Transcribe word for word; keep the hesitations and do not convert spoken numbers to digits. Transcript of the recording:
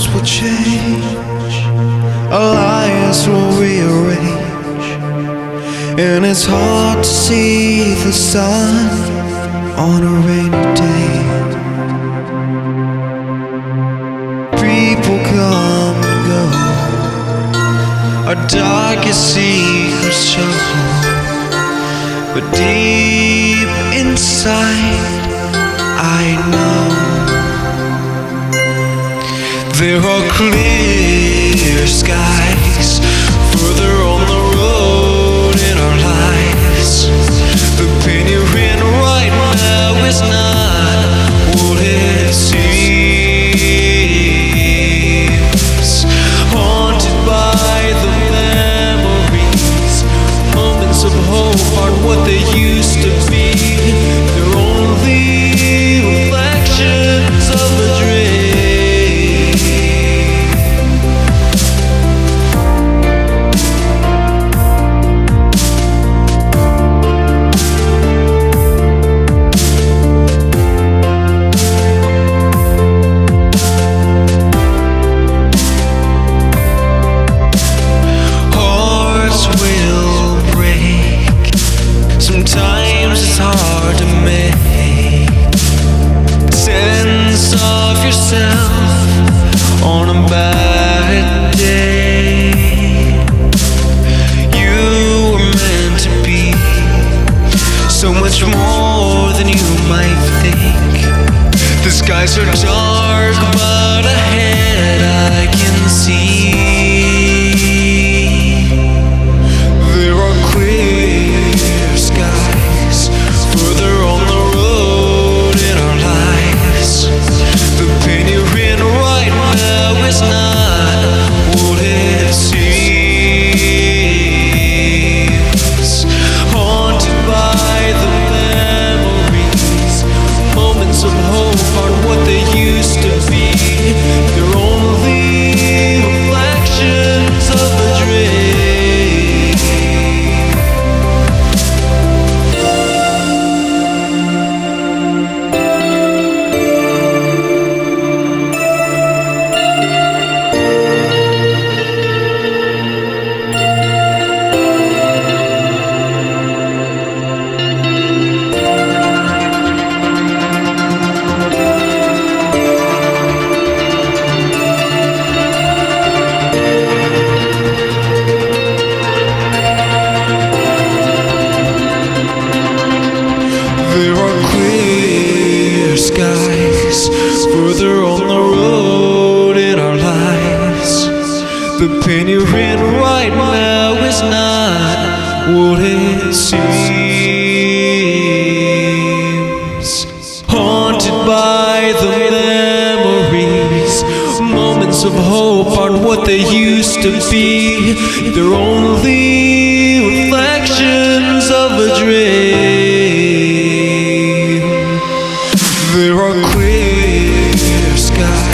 worlds will change, our lives will rearrange, and it's hard to see the sun on a rainy day. People come and go, our darkest secrets show, but deep inside I know there are clear skies further on the road in our lives. The pain you're in right now is not what it seems. Haunted by the memories, moments of hope aren't what they used to be. They're only reflections of a dream. Sometimes it's hard to make sense of yourself on a bad day. You were meant to be so much more than you might think. The skies are dark, but ahead I can see there are clear skies further on the road in our lives. The pain you're in right now is not what it seems. Haunted by the memories, moments of hope aren't what they used to be. They're only reflections of a dream. There are clear skies further on the road in our lives. The pain you're in right now is not what it seems. Haunted by the memories, moments of hope aren't what they used to be. They're only reflections of a dream. There are clear skies